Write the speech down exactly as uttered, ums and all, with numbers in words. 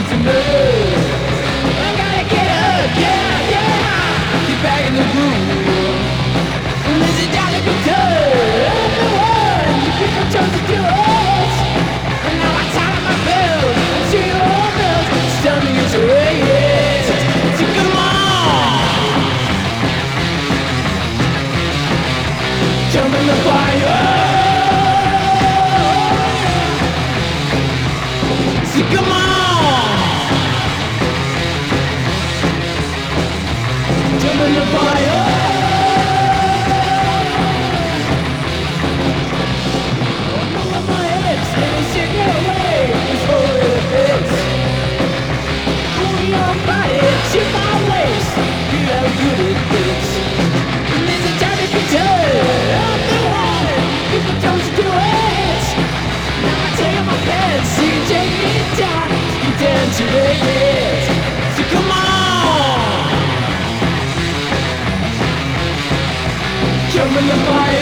to move. I gotta get up, yeah, yeah. Get back in the groove. And there's a dollar good. I'm the one you people chose to do it. And now I'm tired of my bills. I'm sure your own bills. Stunning is your way. So come on, jump in the fire. So come on, jump in the fire. So come on, jump in the fire.